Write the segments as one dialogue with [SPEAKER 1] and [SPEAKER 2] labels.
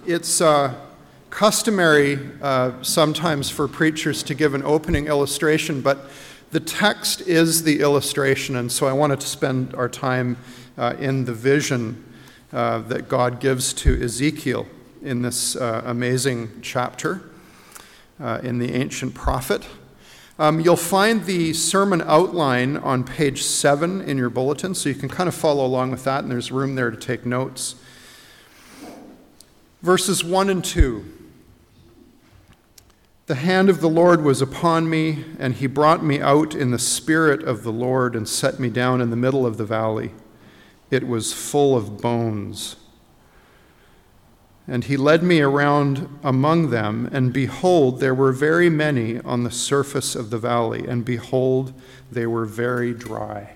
[SPEAKER 1] It's customary sometimes for preachers to give an opening illustration, but the text is the illustration, and so I wanted to spend our time in the vision that God gives to Ezekiel in this amazing chapter in the ancient prophet. You'll find the sermon outline on page 7 in your bulletin, so you can kind of follow along with that, and there's room there to take notes. Verses 1 and 2. The hand of the Lord was upon me, and he brought me out in the spirit of the Lord and set me down in the middle of the valley. It was full of bones. And he led me around among them, and behold, there were very many on the surface of the valley, and behold, they were very dry.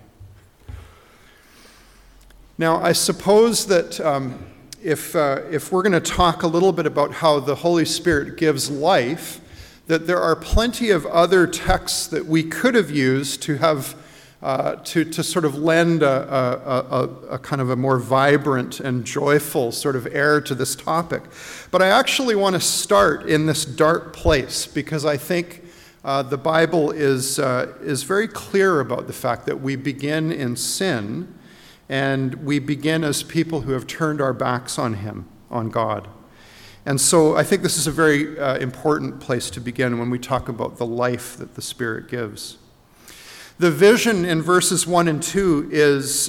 [SPEAKER 1] Now, I suppose that if we're going to talk a little bit about how the Holy Spirit gives life, that there are plenty of other texts that we could have used to have to sort of lend a kind of a more vibrant and joyful sort of air to this topic. But I actually want to start in this dark place because I think the Bible is very clear about the fact that we begin in sin and we begin as people who have turned our backs on Him, on God. And so I think this is a very important place to begin when we talk about the life that the Spirit gives. The vision in verses 1 and 2 is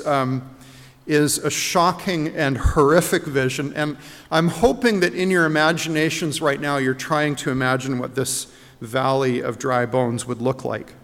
[SPEAKER 1] a shocking and horrific vision, and I'm hoping that in your imaginations right now you're trying to imagine what this valley of dry bones would look like.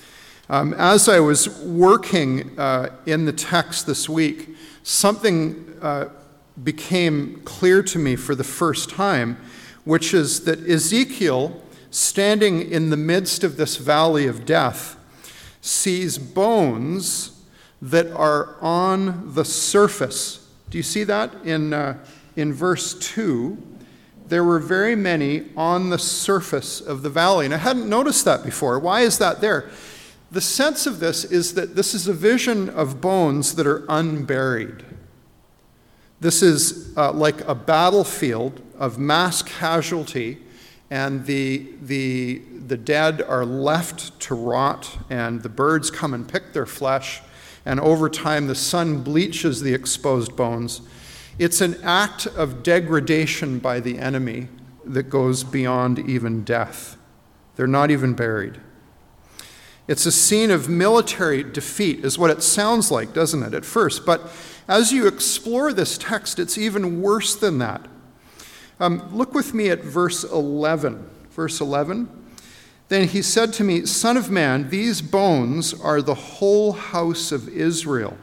[SPEAKER 1] As I was working in the text this week, something became clear to me for the first time, which is that Ezekiel, standing in the midst of this valley of death, sees bones that are on the surface. Do you see that in verse 2? There were very many on the surface of the valley. And I hadn't noticed that before. Why is that there? The sense of this is that this is a vision of bones that are unburied. This is like a battlefield of mass casualty, and the dead are left to rot, and the birds come and pick their flesh, and over time the sun bleaches the exposed bones. It's an act of degradation by the enemy that goes beyond even death. They're not even buried. It's a scene of military defeat, is what it sounds like, doesn't it, at first? But as you explore this text, it's even worse than that. Look with me at verse 11. Verse 11. Then he said to me, Son of man, these bones are the whole house of Israel.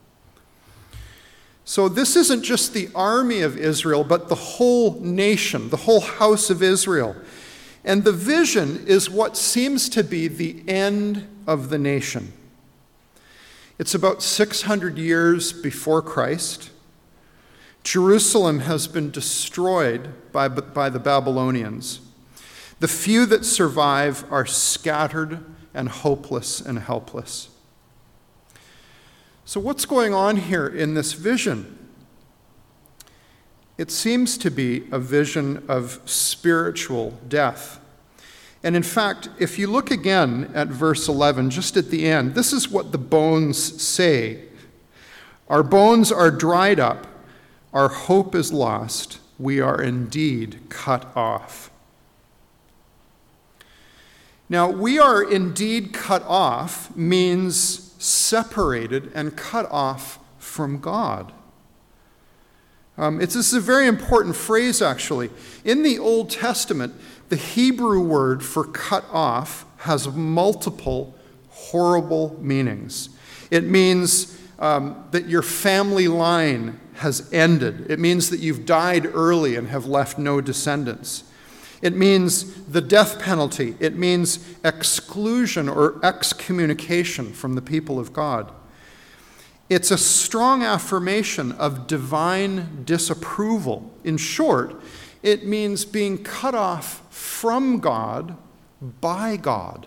[SPEAKER 1] So this isn't just the army of Israel, but the whole nation, the whole house of Israel. And the vision is what seems to be the end of the nation. It's about 600 years before Christ. Jerusalem has been destroyed by the Babylonians. The few that survive are scattered and hopeless and helpless. So what's going on here in this vision? It seems to be a vision of spiritual death. And in fact, if you look again at verse 11, just at the end, this is what the bones say. Our bones are dried up. Our hope is lost. We are indeed cut off. Now, we are indeed cut off means separated and cut off from God. This is a very important phrase, actually. In the Old Testament, the Hebrew word for cut off has multiple horrible meanings. It means that your family line has ended. It means that you've died early and have left no descendants. It means the death penalty. It means exclusion or excommunication from the people of God. It's a strong affirmation of divine disapproval. In short, it means being cut off from God by God.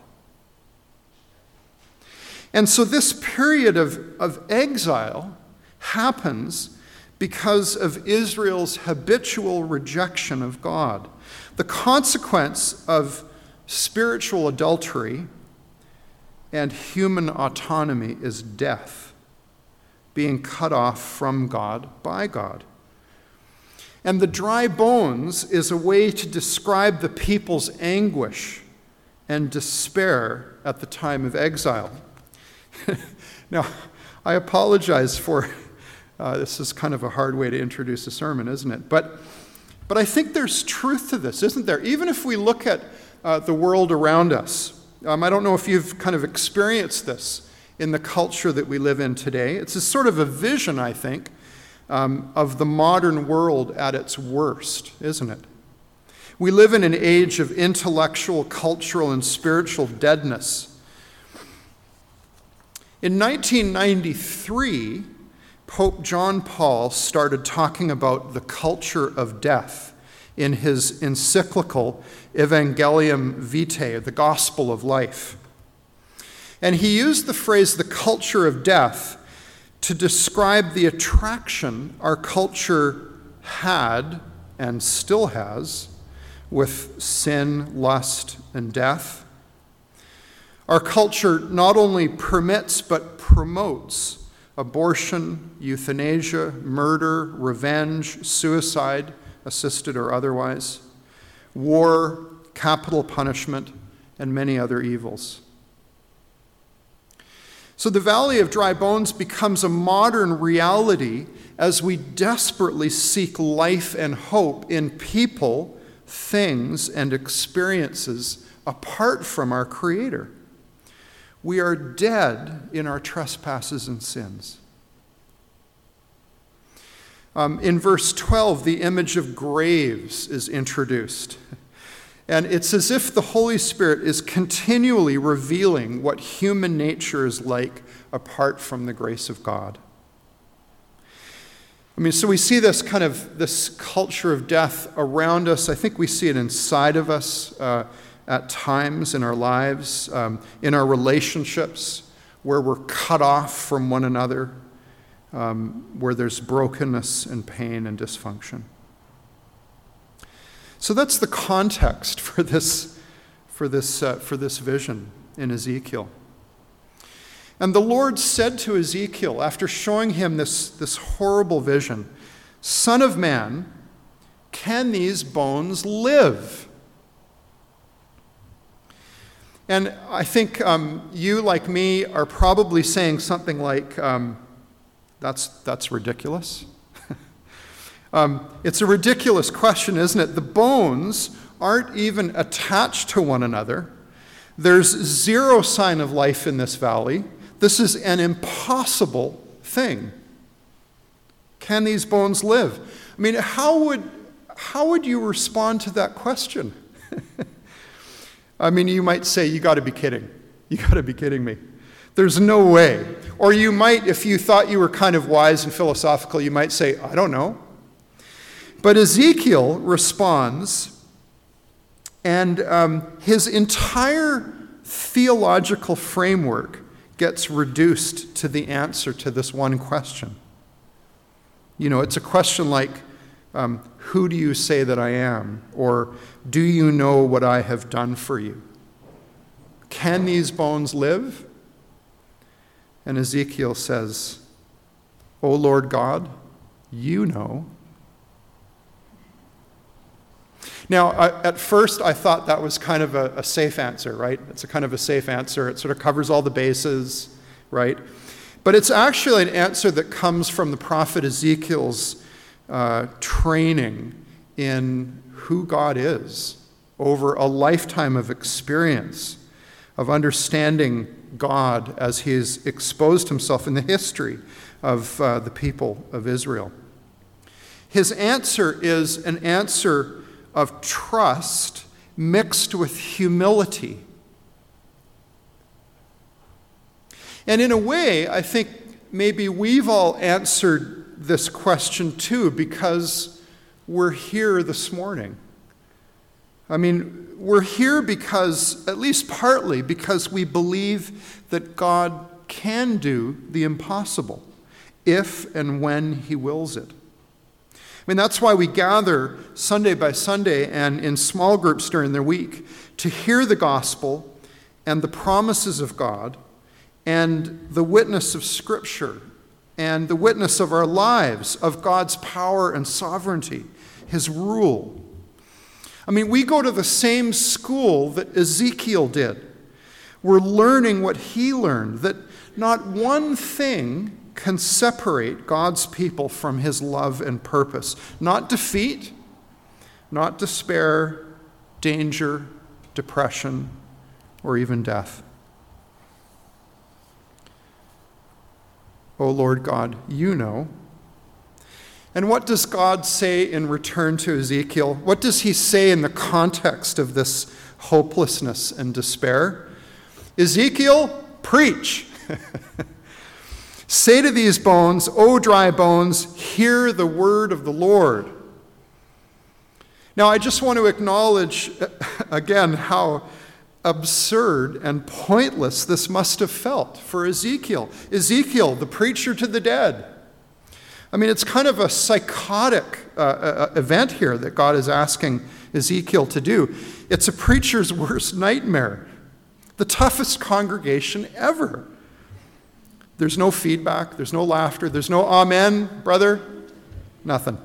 [SPEAKER 1] And so this period of exile happens because of Israel's habitual rejection of God. The consequence of spiritual adultery and human autonomy is death, being cut off from God by God. And the dry bones is a way to describe the people's anguish and despair at the time of exile. Now, I apologize for, this is kind of a hard way to introduce a sermon, isn't it? But I think there's truth to this, isn't there? Even if we look at the world around us, I don't know if you've kind of experienced this in the culture that we live in today. It's a sort of a vision, I think, of the modern world at its worst, isn't it? We live in an age of intellectual, cultural, and spiritual deadness. In 1993, Pope John Paul started talking about the culture of death in his encyclical Evangelium Vitae, the Gospel of Life. And he used the phrase the culture of death to describe the attraction our culture had and still has with sin, lust, and death. Our culture not only permits but promotes abortion, euthanasia, murder, revenge, suicide, assisted or otherwise, war, capital punishment, and many other evils. So the Valley of Dry Bones becomes a modern reality as we desperately seek life and hope in people, things, and experiences apart from our Creator. We are dead in our trespasses and sins. In verse 12, the image of graves is introduced. And it's as if the Holy Spirit is continually revealing what human nature is like apart from the grace of God. So we see this this culture of death around us. I think we see it inside of us at times in our lives, in our relationships, where we're cut off from one another, where there's brokenness and pain and dysfunction. So that's the context for this vision in Ezekiel. And the Lord said to Ezekiel, after showing him this horrible vision, "Son of man, can these bones live?" And I think you, like me, are probably saying something like, that's ridiculous. It's a ridiculous question, isn't it? The bones aren't even attached to one another. There's zero sign of life in this valley. This is an impossible thing. Can these bones live? How would you respond to that question? You might say, you got to be kidding. You got to be kidding me. There's no way. Or you might, if you thought you were kind of wise and philosophical, you might say, I don't know. But Ezekiel responds, and his entire theological framework gets reduced to the answer to this one question. It's a question like, who do you say that I am? Or do you know what I have done for you? Can these bones live? And Ezekiel says, O Lord God, you know. Now, at first I thought that was kind of a safe answer, right? It's a kind of a safe answer. It sort of covers all the bases, right? But it's actually an answer that comes from the prophet Ezekiel's training in who God is over a lifetime of experience, of understanding God as he has exposed himself in the history of the people of Israel. His answer is an answer of trust mixed with humility. And in a way, I think maybe we've all answered this question too, because we're here this morning. We're here because, at least partly, because we believe that God can do the impossible if and when he wills it. mean, that's why we gather Sunday by Sunday and in small groups during the week to hear the gospel and the promises of God and the witness of Scripture and the witness of our lives, of God's power and sovereignty, his rule. I mean, we go to the same school that Ezekiel did. We're learning what he learned, that not one thing can separate God's people from his love and purpose. Not defeat, not despair, danger, depression, or even death. O Lord God, you know. And what does God say in return to Ezekiel? What does he say in the context of this hopelessness and despair? Ezekiel, preach. Say to these bones, O dry bones, hear the word of the Lord. Now, I just want to acknowledge again how absurd and pointless this must have felt for Ezekiel. Ezekiel, the preacher to the dead. I mean, it's kind of a psychotic event here that God is asking Ezekiel to do. It's a preacher's worst nightmare. The toughest congregation ever. There's no feedback, there's no laughter, there's no amen, brother, nothing.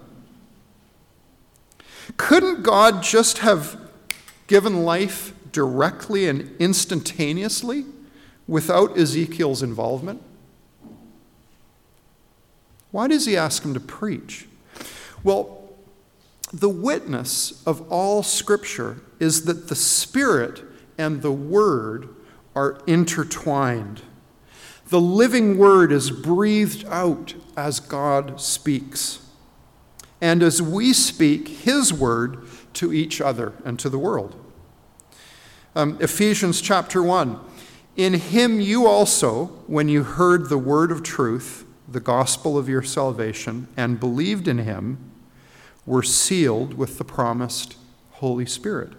[SPEAKER 1] Couldn't God just have given life directly and instantaneously without Ezekiel's involvement? Why does he ask him to preach? Well, the witness of all Scripture is that the Spirit and the Word are intertwined. The living Word is breathed out as God speaks, and as we speak his word to each other and to the world. Ephesians chapter 1. In him you also, when you heard the word of truth, the gospel of your salvation, and believed in him, were sealed with the promised Holy Spirit.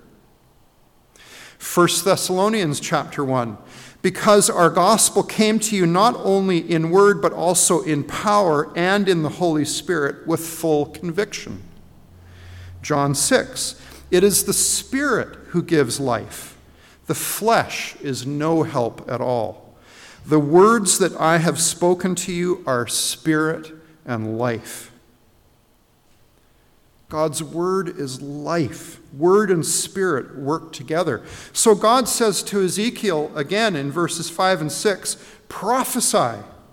[SPEAKER 1] 1 Thessalonians chapter 1. Because our gospel came to you not only in word, but also in power and in the Holy Spirit with full conviction. John 6. It is the Spirit who gives life. The flesh is no help at all. The words that I have spoken to you are spirit and life. God's word is life. Word and spirit work together. So God says to Ezekiel again in verses 5 and 6, prophesy.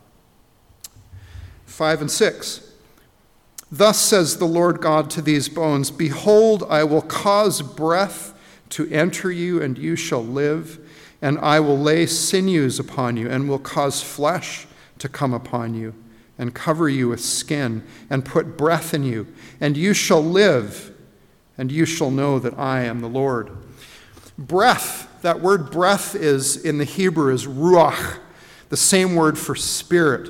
[SPEAKER 1] 5 and 6. Thus says the Lord God to these bones, behold, I will cause breath to enter you, and you shall live, and I will lay sinews upon you, and will cause flesh to come upon you, and cover you with skin, and put breath in you, and you shall live, and you shall know that I am the Lord. Breath, that word breath is in the Hebrew is ruach, the same word for spirit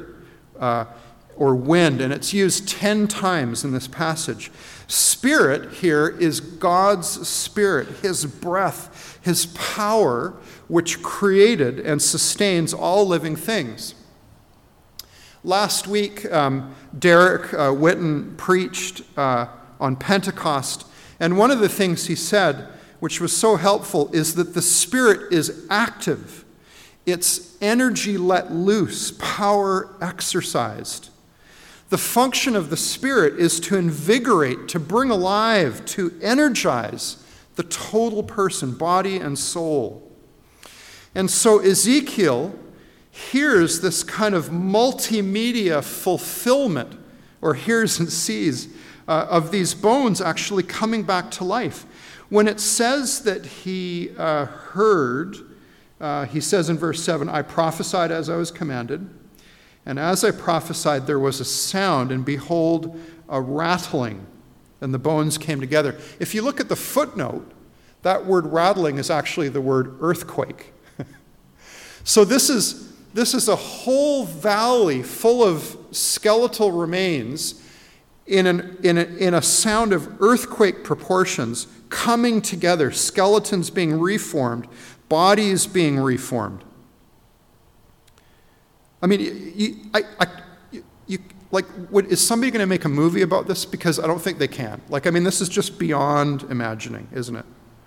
[SPEAKER 1] or wind, and it's used 10 times in this passage. Spirit here is God's Spirit, his breath, his power, which created and sustains all living things. Last week, Derek Whitten preached on Pentecost, and one of the things he said, which was so helpful, is that the Spirit is active. It's energy let loose, power exercised. The function of the Spirit is to invigorate, to bring alive, to energize the total person, body and soul. And so Ezekiel hears this kind of multimedia fulfillment, or hears and sees, of these bones actually coming back to life. When it says that he heard, he says in verse 7, I prophesied as I was commanded, and as I prophesied there was a sound, and behold, a rattling, and the bones came together. If you look at the footnote, that word rattling is actually the word earthquake. So this is a whole valley full of skeletal remains in a sound of earthquake proportions coming together, skeletons being reformed, bodies being reformed. I mean, is somebody going to make a movie about this? Because I don't think they can. This is just beyond imagining, isn't it?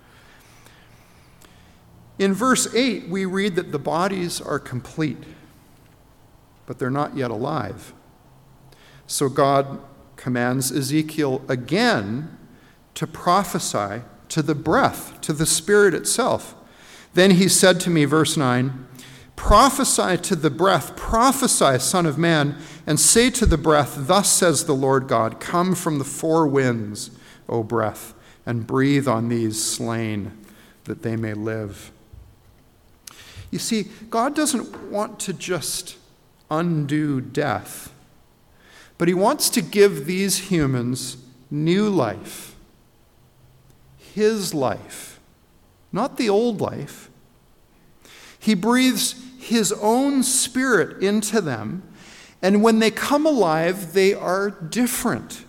[SPEAKER 1] In verse 8, we read that the bodies are complete, but they're not yet alive. So God commands Ezekiel again to prophesy to the breath, to the spirit itself. Then he said to me, verse 9, prophesy to the breath, prophesy, Son of Man, and say to the breath, thus says the Lord God, come from the four winds, O breath, and breathe on these slain, that they may live. You see, God doesn't want to just undo death, but he wants to give these humans new life, his life, not the old life. He breathes his own spirit into them, and when they come alive, they are different.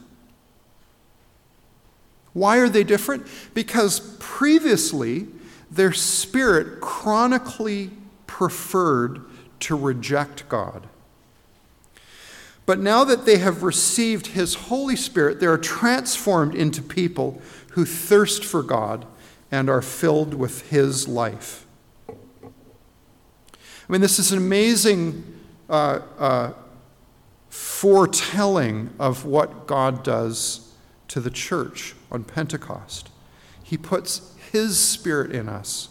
[SPEAKER 1] Why are they different? Because previously, their spirit chronically preferred to reject God. But now that they have received his Holy Spirit, they are transformed into people who thirst for God and are filled with his life. This is an amazing foretelling of what God does to the church on Pentecost. He puts his Spirit in us.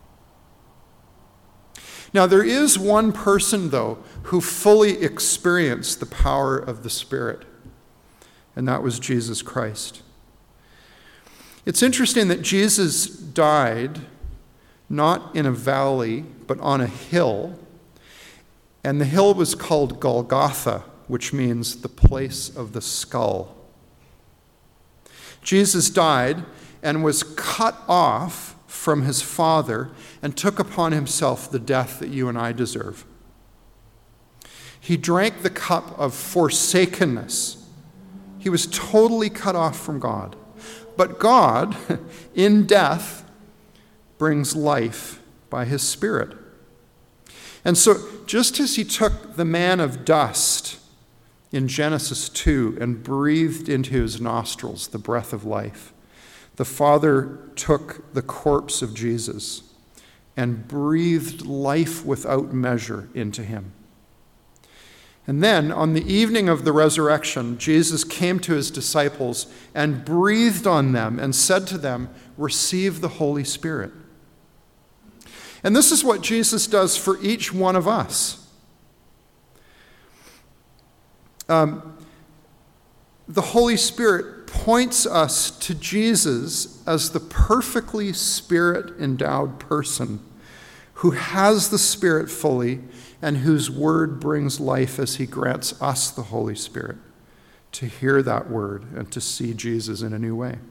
[SPEAKER 1] Now, there is one person, though, who fully experienced the power of the Spirit, and that was Jesus Christ. It's interesting that Jesus died not in a valley, but on a hill, and the hill was called Golgotha, which means the place of the skull. Jesus died and was cut off from his Father and took upon himself the death that you and I deserve. He drank the cup of forsakenness. He was totally cut off from God. But God, in death, brings life by his Spirit. And so, just as he took the man of dust in Genesis 2 and breathed into his nostrils the breath of life, the Father took the corpse of Jesus and breathed life without measure into him. And then, on the evening of the resurrection, Jesus came to his disciples and breathed on them and said to them, receive the Holy Spirit. And this is what Jesus does for each one of us. The Holy Spirit points us to Jesus as the perfectly Spirit-endowed person who has the Spirit fully and whose word brings life as he grants us the Holy Spirit to hear that word and to see Jesus in a new way.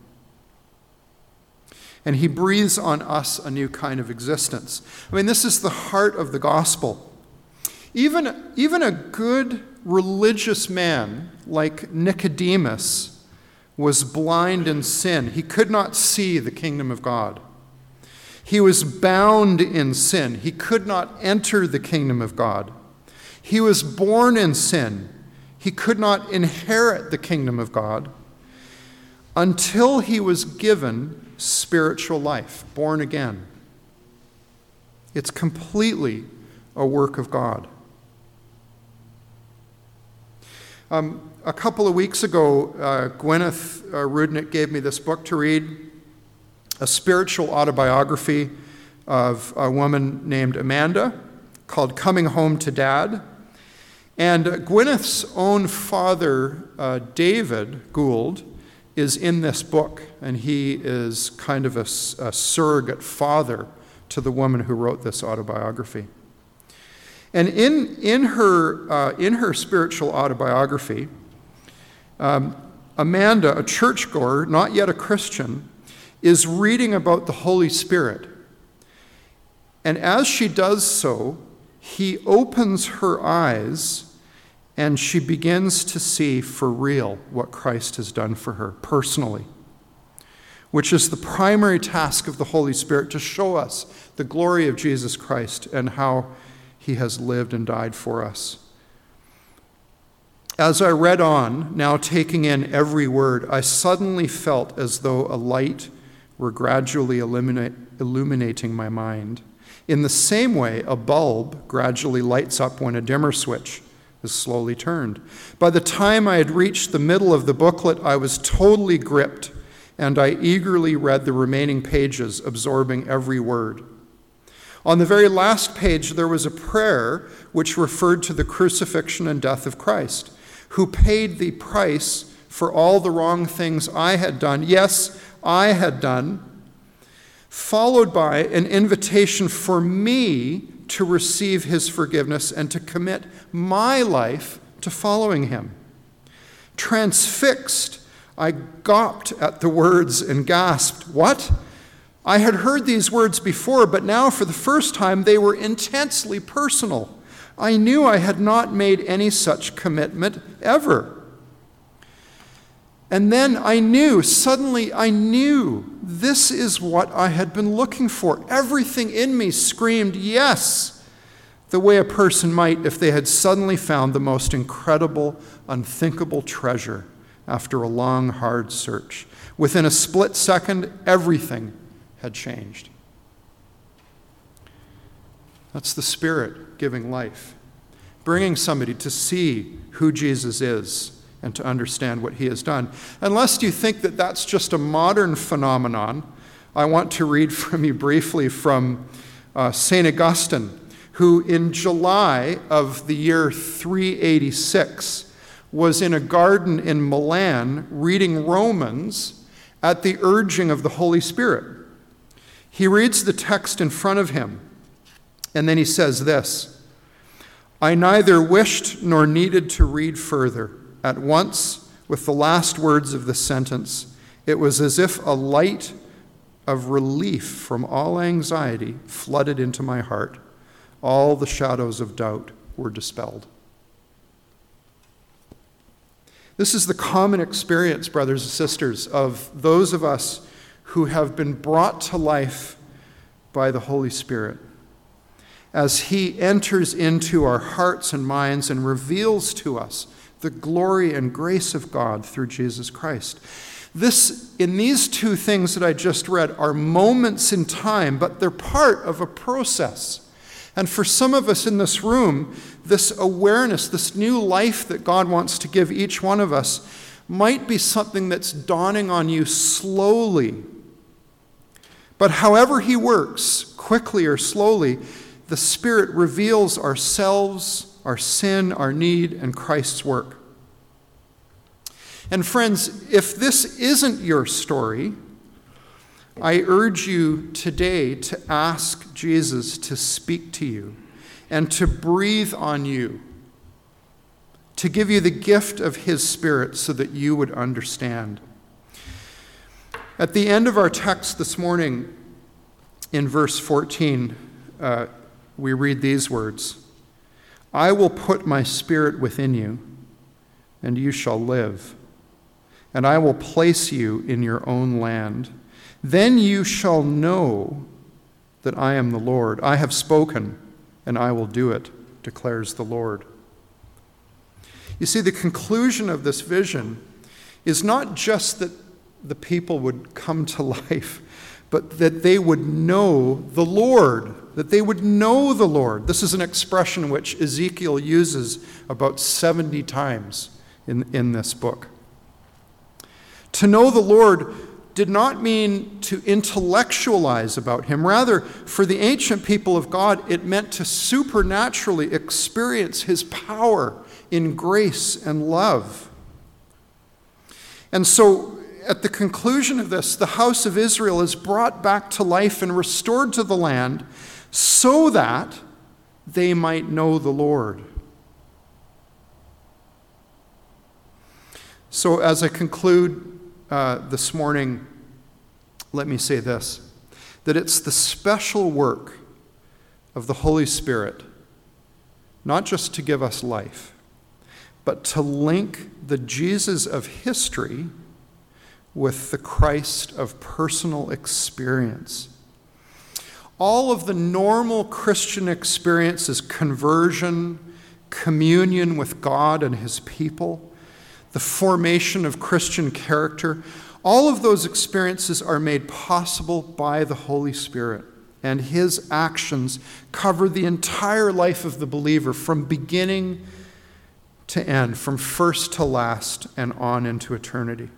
[SPEAKER 1] And he breathes on us a new kind of existence. This is the heart of the gospel. Even a good religious man like Nicodemus was blind in sin. He could not see the kingdom of God. He was bound in sin. He could not enter the kingdom of God. He was born in sin. He could not inherit the kingdom of God until he was given spiritual life, born again. It's completely a work of God. A couple of weeks ago, Gwyneth Rudnick gave me this book to read, a spiritual autobiography of a woman named Amanda called Coming Home to Dad. And Gwyneth's own father, David Gould, is in this book, and he is kind of a surrogate father to the woman who wrote this autobiography. And in her spiritual autobiography, Amanda, a churchgoer, not yet a Christian, is reading about the Holy Spirit. And as she does so, he opens her eyes and she begins to see for real what Christ has done for her personally, which is the primary task of the Holy Spirit, to show us the glory of Jesus Christ and how he has lived and died for us. As I read on, now taking in every word, I suddenly felt as though a light were gradually illuminating my mind. In the same way, a bulb gradually lights up when a dimmer switch is slowly turned. By the time I had reached the middle of the booklet, I was totally gripped, and I eagerly read the remaining pages, absorbing every word. On the very last page, there was a prayer which referred to the crucifixion and death of Christ, who paid the price for all the wrong things I had done. Yes, I had done, followed by an invitation for me to receive his forgiveness and to commit my life to following him. Transfixed, I gawped at the words and gasped, "What?" I had heard these words before, but now for the first time they were intensely personal. I knew I had not made any such commitment ever. And then suddenly I knew this is what I had been looking for. Everything in me screamed yes, the way a person might if they had suddenly found the most incredible, unthinkable treasure after a long, hard search. Within a split second, everything had changed. That's the Spirit giving life, bringing somebody to see who Jesus is and to understand what he has done. Unless you think that that's just a modern phenomenon, I want to read from you briefly from St. Augustine, who in July of the year 386 was in a garden in Milan reading Romans at the urging of the Holy Spirit. He reads the text in front of him, and then he says this: "I neither wished nor needed to read further. At once, with the last words of the sentence, it was as if a light of relief from all anxiety flooded into my heart. All the shadows of doubt were dispelled." This is the common experience, brothers and sisters, of those of us who have been brought to life by the Holy Spirit, as he enters into our hearts and minds and reveals to us the glory and grace of God through Jesus Christ. In these two things that I just read are moments in time, but they're part of a process. And for some of us in this room, this awareness, this new life that God wants to give each one of us might be something that's dawning on you slowly. But however he works, quickly or slowly, the Spirit reveals ourselves, our sin, our need, and Christ's work. And friends, if this isn't your story, I urge you today to ask Jesus to speak to you and to breathe on you, to give you the gift of his Spirit so that you would understand. At the end of our text this morning, in verse 14, we read these words: "I will put my Spirit within you, and you shall live. And I will place you in your own land. Then you shall know that I am the Lord. I have spoken, and I will do it, declares the Lord." You see, the conclusion of this vision is not just that the people would come to life, but that they would know the Lord, that they would know the Lord. This is an expression which Ezekiel uses about 70 times in this book. To know the Lord did not mean to intellectualize about him. Rather, for the ancient people of God, it meant to supernaturally experience his power in grace and love. And so, at the conclusion of this, the house of Israel is brought back to life and restored to the land so that they might know the Lord. So as I conclude this morning, let me say this, that it's the special work of the Holy Spirit, not just to give us life, but to link the Jesus of history with the Christ of personal experience. All of the normal Christian experiences, conversion communion with God and his people, the formation of Christian character, all of those experiences are made possible by the Holy Spirit, and his actions cover the entire life of the believer from beginning to end, from first to last and on into eternity.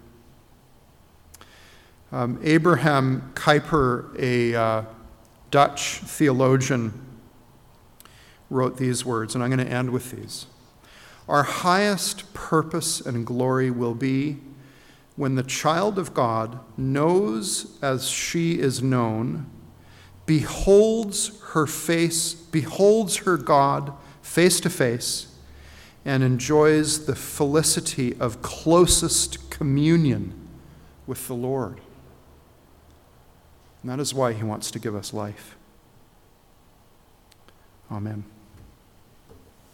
[SPEAKER 1] Abraham Kuyper, a Dutch theologian, wrote these words, and I'm going to end with these. Our highest purpose and glory will be when the child of God knows as she is known, beholds her God face to face, and enjoys the felicity of closest communion with the Lord. And that is why he wants to give us life. Amen.